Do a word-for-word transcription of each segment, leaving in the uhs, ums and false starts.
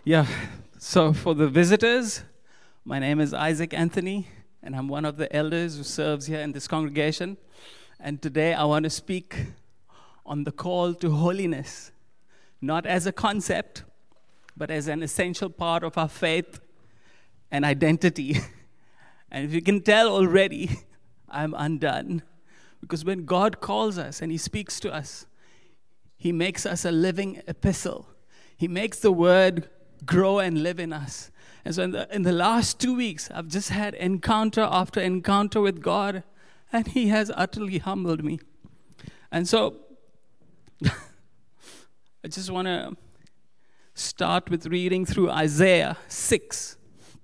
Yeah, so for the visitors, my name is Isaac Anthony, and I'm one of the elders who serves here in this congregation. And today I want to speak on the call to holiness, not as a concept, but as an essential part of our faith and identity. And if you can tell already, I'm undone. Because when God calls us and He speaks to us, He makes us a living epistle. He makes the word grow and live in us. And so in the, in the last two weeks, I've just had encounter after encounter with God, and He has utterly humbled me. And so I just want to start with reading through Isaiah six.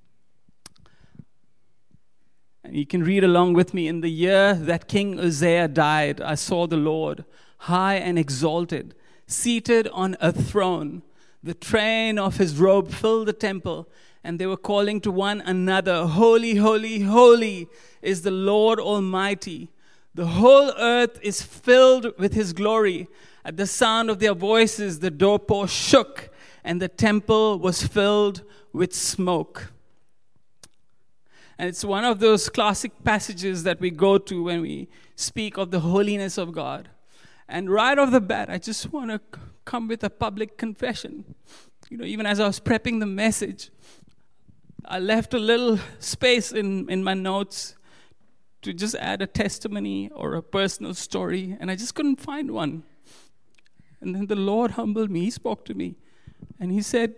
And you can read along with me. In the year that King Uzziah died, I saw the Lord, high and exalted, seated on a throne. The train of His robe filled the temple, and they were calling to one another, "Holy, holy, holy is the Lord Almighty. The whole earth is filled with His glory." At the sound of their voices, the doorpost shook, and the temple was filled with smoke. And it's one of those classic passages that we go to when we speak of the holiness of God. And right off the bat, I just want to come with a public confession. You know, even as I was prepping the message, I left a little space in, in my notes to just add a testimony or a personal story, and I just couldn't find one. And then the Lord humbled me. He spoke to me, and He said,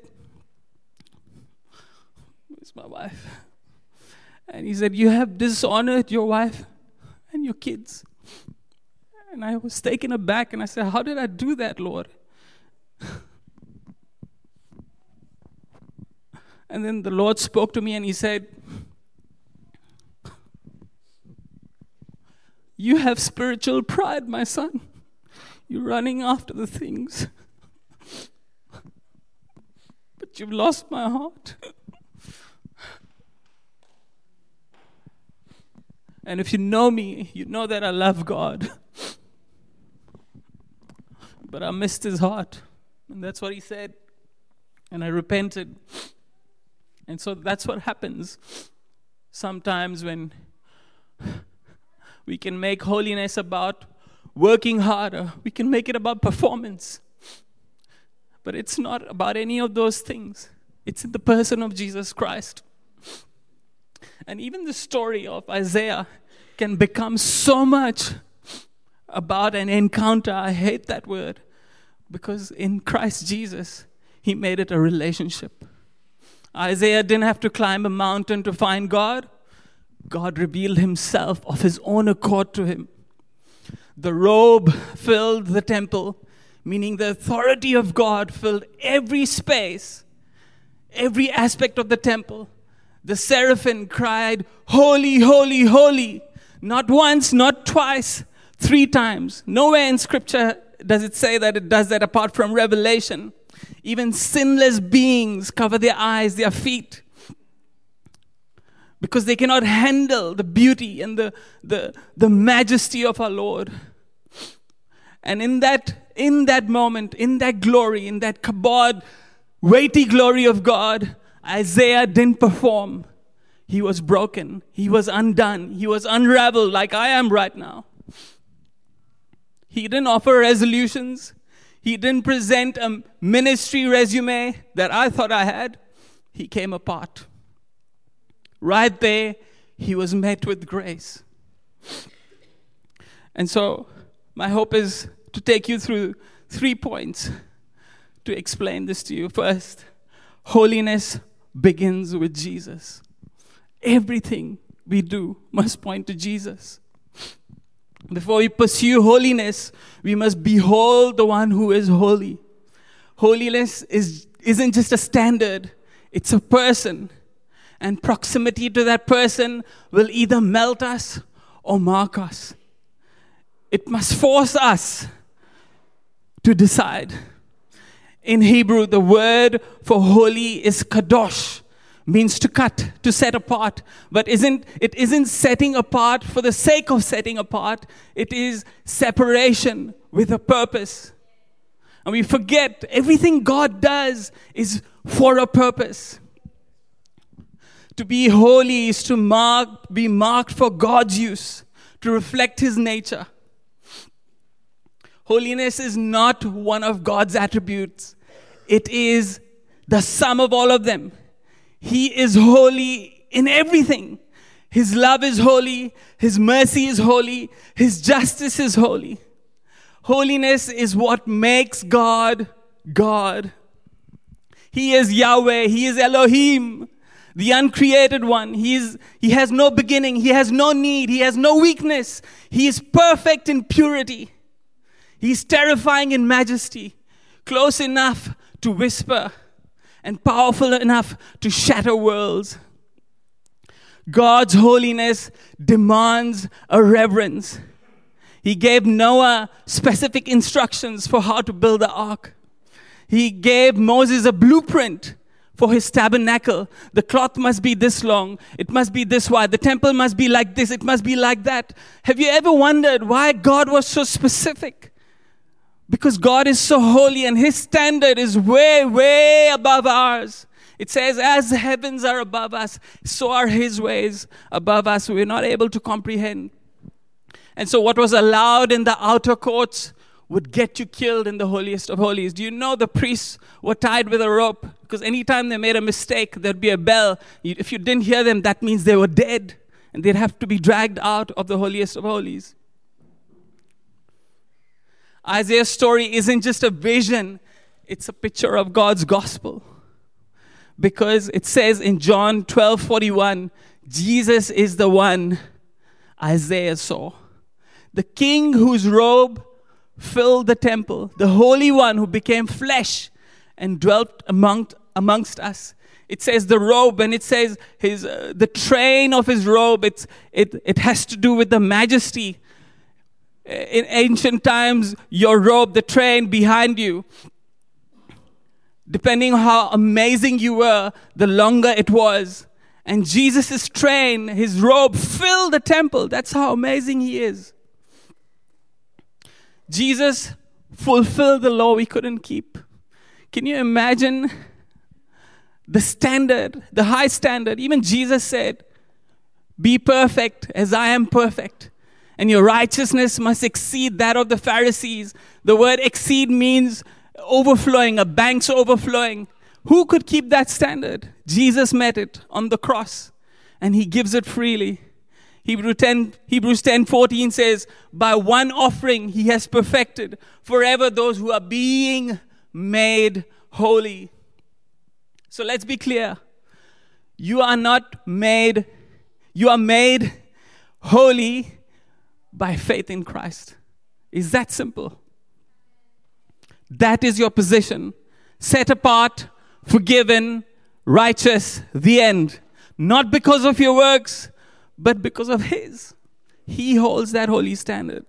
"Where's my wife?" And He said, "You have dishonored your wife and your kids." And I was taken aback, and I said, "How did I do that, Lord?" And then the Lord spoke to me, and He said, "You have spiritual pride, my son. You're running after the things, but you've lost my heart." And if you know me, you know that I love God. But I missed His heart. And that's what He said. And I repented. And so that's what happens sometimes when we can make holiness about working harder. We can make it about performance. But it's not about any of those things. It's in the person of Jesus Christ. And even the story of Isaiah can become so much about an encounter. I hate that word. Because in Christ Jesus, He made it a relationship. Isaiah didn't have to climb a mountain to find God. God revealed Himself of His own accord to him. The robe filled the temple, meaning the authority of God filled every space, every aspect of the temple. The seraphim cried, "Holy, holy, holy." Not once, not twice, three times. Nowhere in Scripture does it say that it does that apart from Revelation. Even sinless beings cover their eyes, their feet, because they cannot handle the beauty and the, the, the majesty of our Lord. And in that, in that moment, in that glory, in that kabod, weighty glory of God, Isaiah didn't perform. He was broken. He was undone. He was unraveled like I am right now. He didn't offer resolutions. He didn't present a ministry resume that I thought I had. He came apart. Right there, he was met with grace. And so, my hope is to take you through three points to explain this to you. First, holiness begins with Jesus. Everything we do must point to Jesus. Before we pursue holiness, we must behold the one who is holy. Holiness is, isn't just a standard, it's a person. And proximity to that person will either melt us or mark us. It must force us to decide. In Hebrew, the word for holy is kadosh, means to cut, to set apart. But isn't it isn't setting apart for the sake of setting apart. It is separation with a purpose. And we forget everything God does is for a purpose. To be holy is to mark, be marked for God's use, to reflect His nature. Holiness is not one of God's attributes. It is the sum of all of them. He is holy in everything. His love is holy. His mercy is holy. His justice is holy. Holiness is what makes God, God. He is Yahweh. He is Elohim, the uncreated one. He is, he has no beginning. He has no need. He has no weakness. He is perfect in purity. He is terrifying in majesty, close enough to whisper, and powerful enough to shatter worlds. God's holiness demands a reverence. He gave Noah specific instructions for how to build the ark. He gave Moses a blueprint for his tabernacle. The cloth must be this long. It must be this wide. The temple must be like this. It must be like that. Have you ever wondered why God was so specific? Because God is so holy and His standard is way, way above ours. It says, as the heavens are above us, so are His ways above us. We're not able to comprehend. And so what was allowed in the outer courts would get you killed in the holiest of holies. Do you know the priests were tied with a rope? Because anytime they made a mistake, there'd be a bell. If you didn't hear them, that means they were dead. And they'd have to be dragged out of the holiest of holies. Isaiah's story isn't just a vision. It's a picture of God's gospel. Because it says in John twelve forty-one, Jesus is the one Isaiah saw. The king whose robe filled the temple, the Holy One who became flesh and dwelt among, amongst us. It says the robe, and it says his uh, the train of his robe. It's it it has to do with the majesty. In ancient times, your robe, the train behind you, depending on how amazing you were, the longer it was. And Jesus' train, his robe, filled the temple. That's how amazing He is. Jesus fulfilled the law we couldn't keep. Can you imagine the standard, the high standard? Even Jesus said, be perfect as I am perfect. And your righteousness must exceed that of the Pharisees. The word exceed means overflowing, a bank's overflowing. Who could keep that standard? Jesus met it on the cross, and He gives it freely. Hebrews ten, Hebrews ten fourteen says, by one offering He has perfected forever those who are being made holy. So let's be clear. You are not made, you are made holy by faith in Christ. It's that simple. That is your position. Set apart, forgiven, righteous, the end. Not because of your works, but because of His. He holds that holy standard.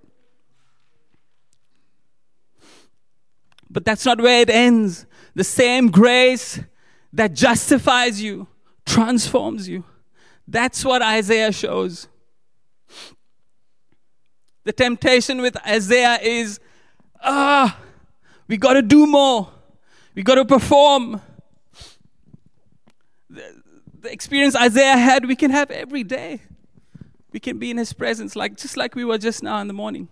But that's not where it ends. The same grace that justifies you transforms you. That's what Isaiah shows. The temptation with Isaiah is, ah, we got to do more. We got to perform. The, the experience Isaiah had, we can have every day. We can be in His presence, like just like we were just now in the morning.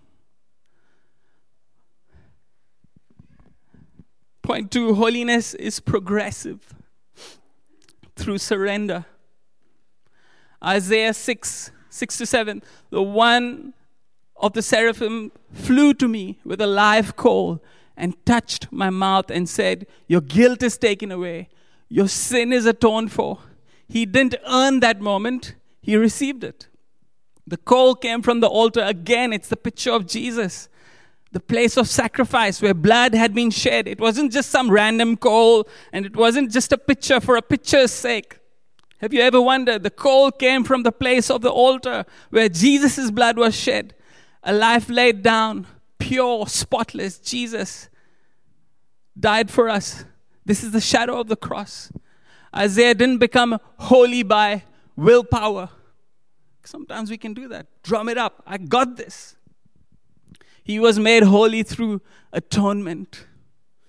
Point two, holiness is progressive through surrender. Isaiah six, six to seven, the one of the seraphim flew to me with a live coal and touched my mouth and said, your guilt is taken away. Your sin is atoned for. He didn't earn that moment. He received it. The coal came from the altar. Again, it's the picture of Jesus. The place of sacrifice where blood had been shed. It wasn't just some random coal, and it wasn't just a picture for a picture's sake. Have you ever wondered? The coal came from the place of the altar where Jesus' blood was shed. A life laid down, pure, spotless. Jesus died for us. This is the shadow of the cross. Isaiah didn't become holy by willpower. Sometimes we can do that. Drum it up. I got this. He was made holy through atonement.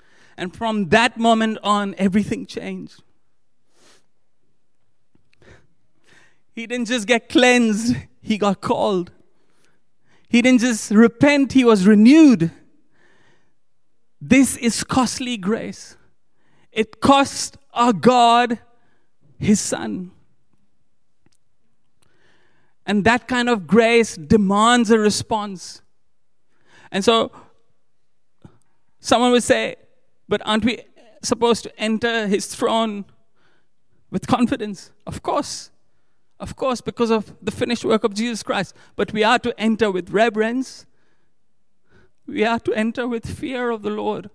And from that moment on, everything changed. He didn't just get cleansed, he got called. He didn't just repent, he was renewed. This is costly grace. It cost our God his Son. And that kind of grace demands a response. And so, someone would say, but aren't we supposed to enter his throne with confidence? Of course. Of course, because of the finished work of Jesus Christ. But we are to enter with reverence. We are to enter with fear of the Lord.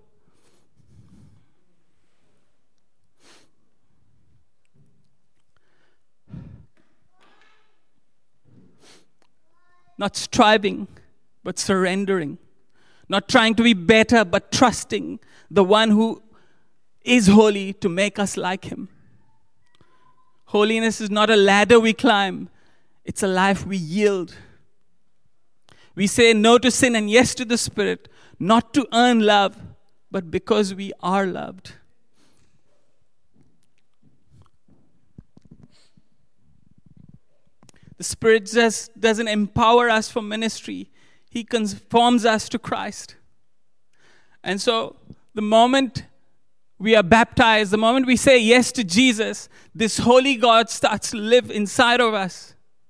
Not striving, but surrendering. Not trying to be better, but trusting the one who is holy to make us like him. Holiness is not a ladder we climb. It's a life we yield. We say no to sin and yes to the Spirit, not to earn love, but because we are loved. The Spirit just doesn't empower us for ministry. He conforms us to Christ. And so the moment we are baptized, the moment we say yes to Jesus, this holy God starts to live inside of us.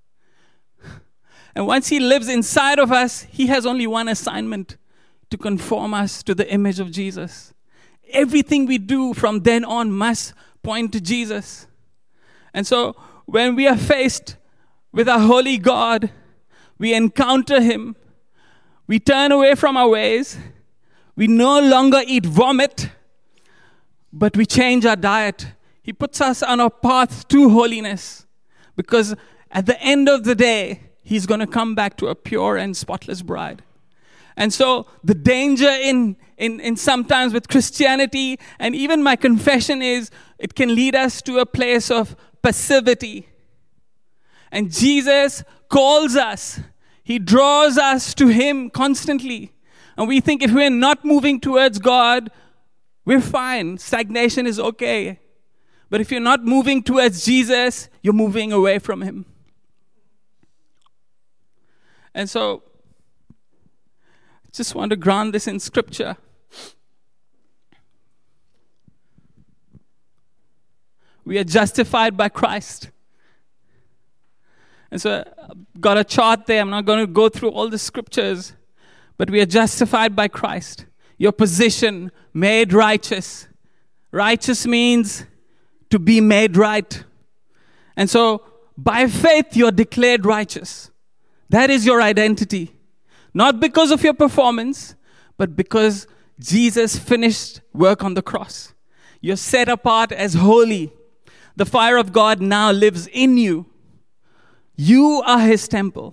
And once he lives inside of us, he has only one assignment: to conform us to the image of Jesus. Everything we do from then on must point to Jesus. And so when we are faced with our holy God, we encounter him, we turn away from our ways, we no longer eat vomit, but we change our diet. He puts us on a path to holiness, because at the end of the day, he's going to come back to a pure and spotless bride. And so the danger in, in, in sometimes with Christianity, and even my confession is, it can lead us to a place of passivity. And Jesus calls us. He draws us to him constantly. And we think if we're not moving towards God, we're fine. Stagnation is okay. But if you're not moving towards Jesus, you're moving away from him. And so, I just want to ground this in Scripture. We are justified by Christ. And so, I've got a chart there. I'm not going to go through all the scriptures. But we are justified by Christ. Your position, made righteous. Righteous means to be made right. And so, by faith, you're declared righteous. That is your identity. Not because of your performance, but because Jesus finished work on the cross. You're set apart as holy. The fire of God now lives in you. You are his temple.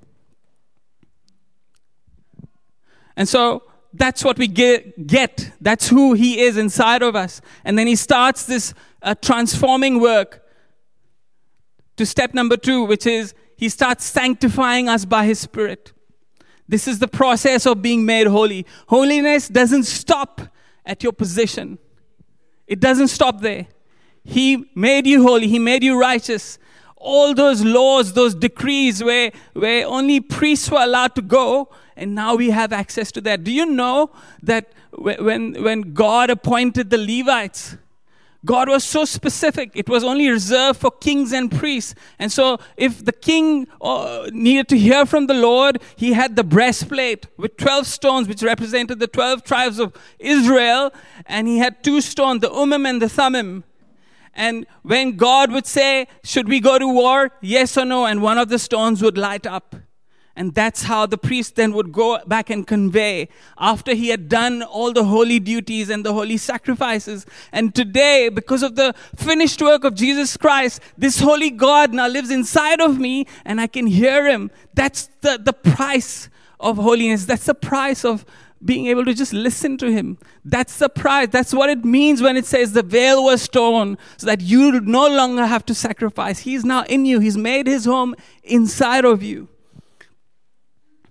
And so that's what we get. get. That's who he is inside of us. And then he starts this uh, transforming work to step number two, which is he starts sanctifying us by his Spirit. This is the process of being made holy. Holiness doesn't stop at your position. It doesn't stop there. He made you holy. He made you righteous. All those laws, those decrees where, where only priests were allowed to go, and now we have access to that. Do you know that when, when God appointed the Levites, God was so specific. It was only reserved for kings and priests. And so if the king uh, needed to hear from the Lord, he had the breastplate with twelve stones, which represented the twelve tribes of Israel. And he had two stones, the Urim and the Thummim. And when God would say, should we go to war? Yes or no? And one of the stones would light up. And that's how the priest then would go back and convey after he had done all the holy duties and the holy sacrifices. And today, because of the finished work of Jesus Christ, this holy God now lives inside of me and I can hear him. That's the, the price of holiness. That's the price of being able to just listen to him. That's the price. That's what it means when it says the veil was torn so that you no longer have to sacrifice. He's now in you. He's made his home inside of you.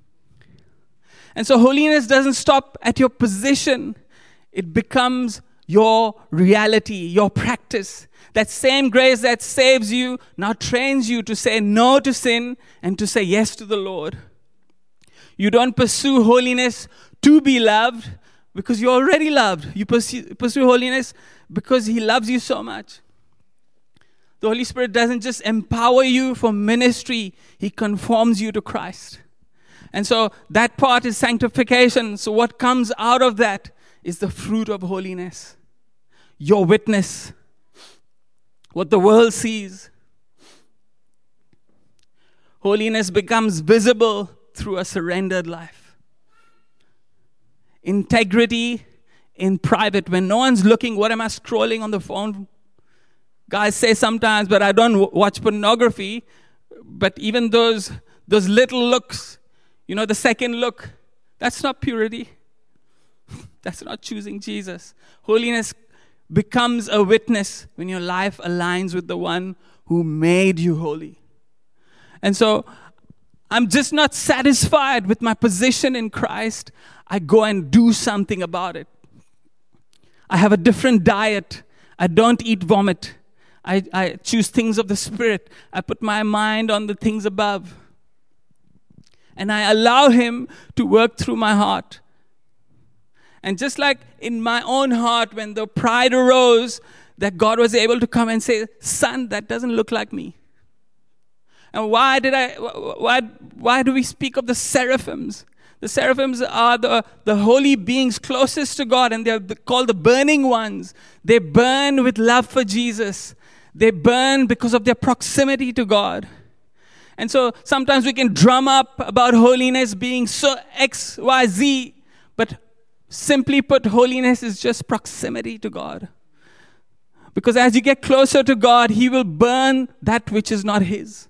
And so holiness doesn't stop at your position. It becomes your reality, your practice. That same grace that saves you now trains you to say no to sin and to say yes to the Lord. You don't pursue holiness to be loved because you're already loved. You pursue, pursue holiness because He loves you so much. The Holy Spirit doesn't just empower you for ministry. He conforms you to Christ. And so that part is sanctification. So what comes out of that is the fruit of holiness. Your witness. What the world sees. Holiness becomes visible through a surrendered life. Integrity in private. When no one's looking, what am I scrolling on the phone? Guys say sometimes, but I don't w- watch pornography. But even those, those little looks, you know, the second look, that's not purity. That's not choosing Jesus. Holiness becomes a witness when your life aligns with the one who made you holy. And so I'm just not satisfied with my position in Christ. I go and do something about it. I have a different diet. I don't eat vomit. I, I choose things of the Spirit. I put my mind on the things above. And I allow Him to work through my heart. And just like in my own heart, when the pride arose, that God was able to come and say, son, that doesn't look like me. And why did I, why, why do we speak of the seraphims? The seraphims are the, the holy beings closest to God, and they're called the burning ones. They burn with love for Jesus. They burn because of their proximity to God. And so sometimes we can drum up about holiness being so X, Y, Z, but simply put, holiness is just proximity to God. Because as you get closer to God, He will burn that which is not His.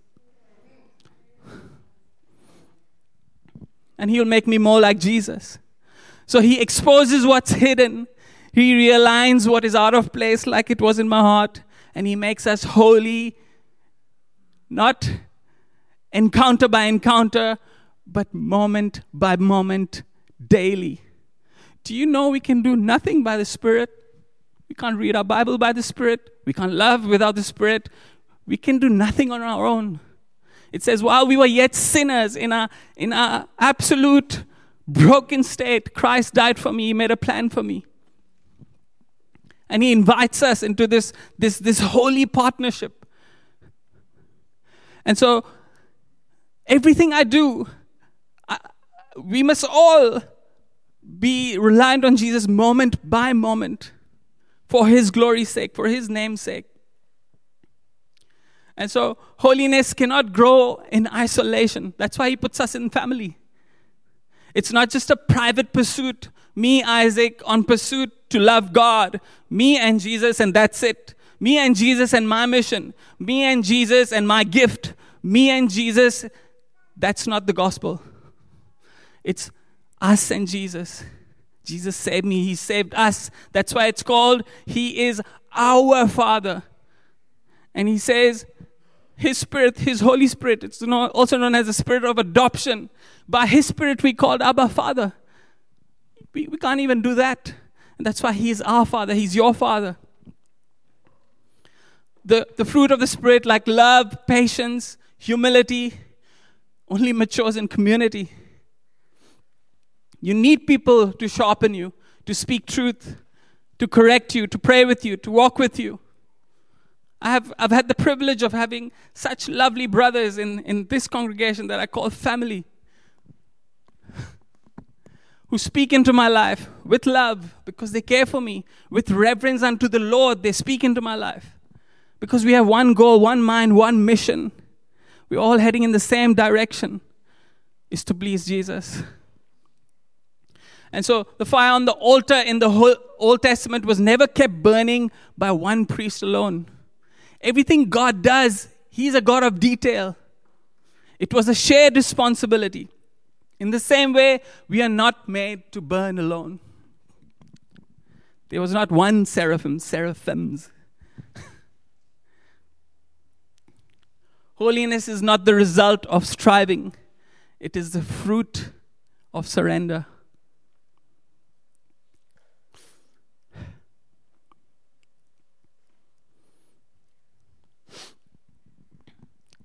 And He'll make me more like Jesus. So He exposes what's hidden. He realigns what is out of place like it was in my heart. And He makes us holy, not encounter by encounter, but moment by moment, daily. Do you know we can do nothing by the Spirit? We can't read our Bible by the Spirit. We can't love without the Spirit. We can do nothing on our own. It says, while we were yet sinners, in our, in our absolute broken state, Christ died for me. He made a plan for me. And He invites us into this, this, this holy partnership. And so, everything I do, I, we must all be reliant on Jesus moment by moment for His glory's sake, for His name's sake. And so holiness cannot grow in isolation. That's why He puts us in family. It's not just a private pursuit. Me, Isaac, on pursuit to love God. Me and Jesus, and that's it. Me and Jesus and my mission. Me and Jesus and my gift. Me and Jesus. That's not the gospel. It's us and Jesus. Jesus saved me. He saved us. That's why it's called, He is our Father. And He says, His Spirit, His Holy Spirit, it's also known as the Spirit of adoption. By His Spirit we called Abba Father. We, we can't even do that. And that's why He is our Father. He's your Father. The, the fruit of the Spirit, like love, patience, humility, only matures in community. You need people to sharpen you, to speak truth, to correct you, to pray with you, to walk with you. I have I've had the privilege of having such lovely brothers in, in this congregation that I call family, who speak into my life with love because they care for me, with reverence unto the Lord. They speak into my life because we have one goal, one mind, one mission. We're all heading in the same direction, is to please Jesus. And so the fire on the altar in the whole Old Testament was never kept burning by one priest alone. Everything God does, He's a God of detail. It was a shared responsibility. In the same way, we are not made to burn alone. There was not one seraphim, seraphims. Holiness is not the result of striving. It is the fruit of surrender.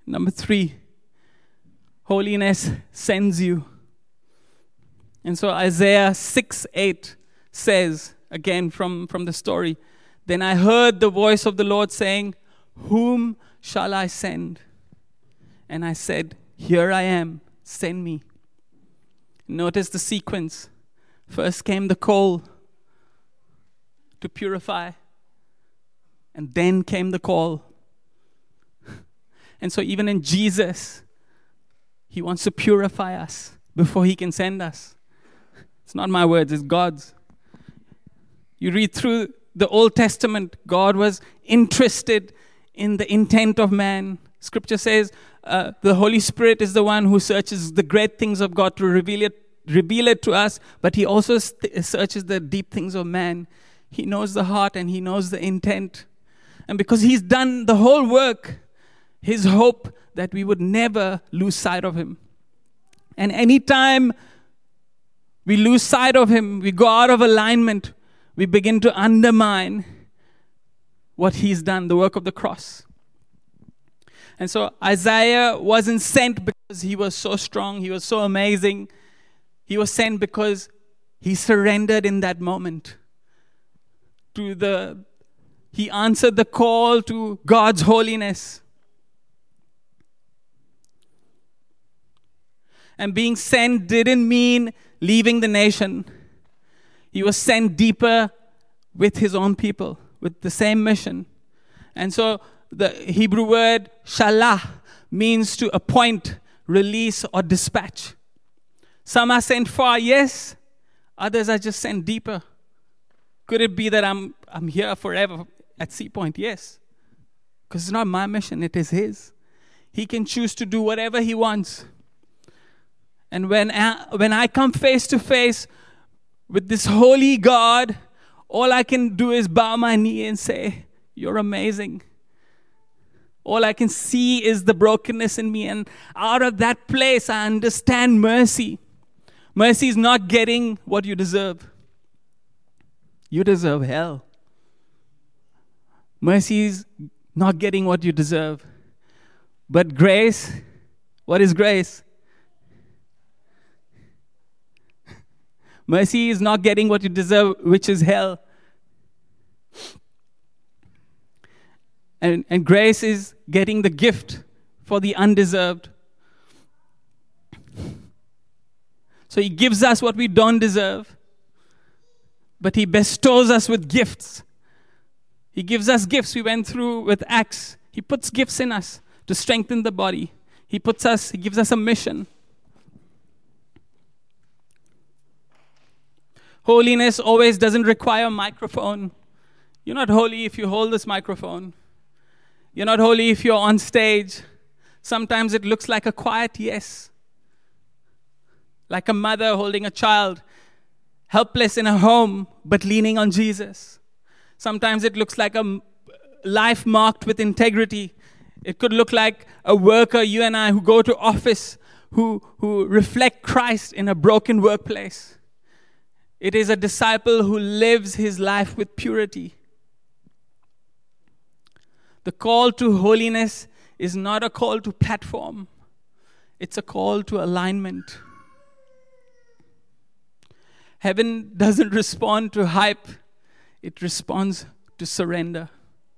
Number three, holiness sends you. And so Isaiah six eight says, again from, from the story, then I heard the voice of the Lord saying, whom shall I send? And I said, here I am, send me. Notice the sequence. First came the call to purify, and then came the call. And so even in Jesus, he wants to purify us before he can send us. It's not my words, it's God's. You read through the Old Testament, God was interested in the intent of man. Scripture says uh, the Holy Spirit is the one who searches the great things of God to reveal it, reveal it to us, but he also st- searches the deep things of man. He knows the heart and he knows the intent. And because he's done the whole work, his hope that we would never lose sight of him. And anytime we lose sight of him, we go out of alignment, we begin to undermine what he's done, the work of the cross. And so Isaiah wasn't sent because he was so strong, he was so amazing. He was sent because he surrendered in that moment to the, he answered the call to God's holiness. And being sent didn't mean leaving the nation. He was sent deeper with his own people, with the same mission. And so the Hebrew word shalah means to appoint, release, or dispatch. Some are sent far, yes. Others are just sent deeper. Could it be that I'm I'm here forever at Sea Point? Yes. Because it's not my mission, it is his. He can choose to do whatever he wants. And when I, when I come face to face with this holy God, all I can do is bow my knee and say, you're amazing. All I can see is the brokenness in me. And out of that place, I understand mercy. Mercy is not getting what you deserve. You deserve hell. Mercy is not getting what you deserve. But grace, what is grace? Mercy is not getting what you deserve, which is hell. And, and grace is getting the gift for the undeserved. So he gives us what we don't deserve, but he bestows us with gifts. He gives us gifts. We went through with Acts. He puts gifts in us to strengthen the body. He puts us, he gives us a mission. Holiness always doesn't require a microphone. You're not holy if you hold this microphone. You're not holy if you're on stage. Sometimes it looks like a quiet yes. Like a mother holding a child, helpless in a home, but leaning on Jesus. Sometimes it looks like a life marked with integrity. It could look like a worker, you and I, who go to office, who, who reflect Christ in a broken workplace. It is a disciple who lives his life with purity. The call to holiness is not a call to platform. It's a call to alignment. Heaven doesn't respond to hype. It responds to surrender.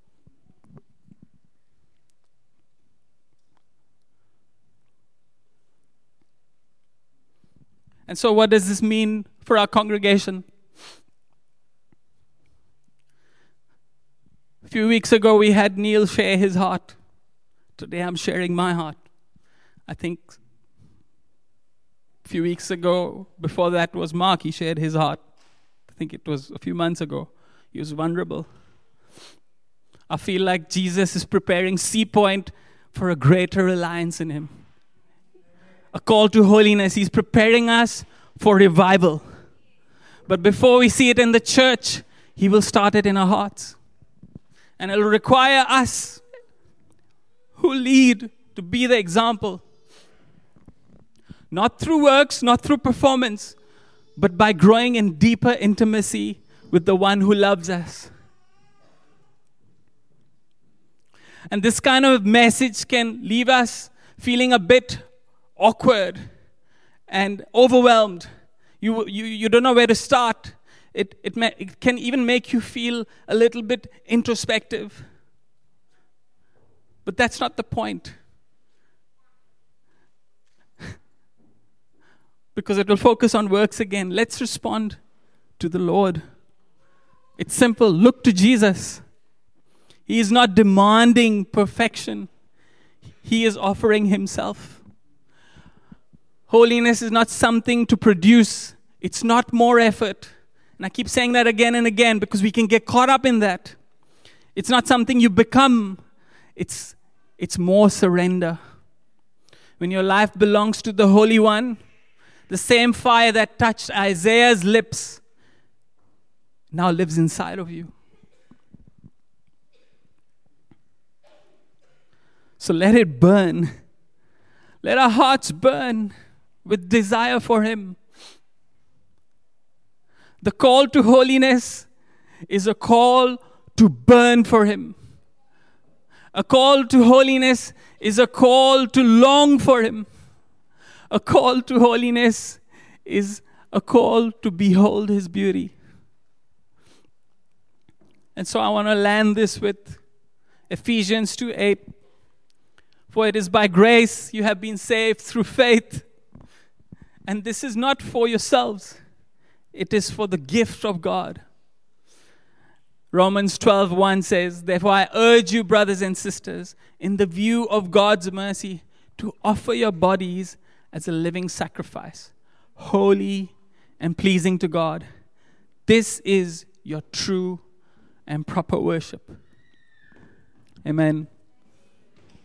And so what does this mean for our congregation? A few weeks ago, we had Neil share his heart. Today, I'm sharing my heart. I think a few weeks ago, before that was Mark, he shared his heart. I think it was a few months ago. He was vulnerable. I feel like Jesus is preparing Sea Point for a greater reliance in him. A call to holiness. He's preparing us for revival. But before we see it in the church, he will start it in our hearts. And it will require us who lead to be the example. Not through works, not through performance, but by growing in deeper intimacy with the one who loves us. And this kind of message can leave us feeling a bit awkward and overwhelmed. You, you, you don't know where to start. It, it, may, it can even make you feel a little bit introspective. But that's not the point. Because it will focus on works again. Let's respond to the Lord. It's simple. Look to Jesus. He is not demanding perfection. He is offering himself. Holiness is not something to produce. It's not more effort. And I keep saying that again and again because we can get caught up in that. It's not something you become. It's, it's more surrender. When your life belongs to the Holy One, the same fire that touched Isaiah's lips now lives inside of you. So let it burn. Let our hearts burn with desire for Him. The call to holiness is a call to burn for Him. A call to holiness is a call to long for Him. A call to holiness is a call to behold His beauty. And so I want to land this with Ephesians two eight. For it is by grace you have been saved through faith. And this is not for yourselves. It is for the gift of God. Romans twelve one says, therefore I urge you, brothers and sisters, in the view of God's mercy, to offer your bodies as a living sacrifice, holy and pleasing to God. This is your true and proper worship. Amen.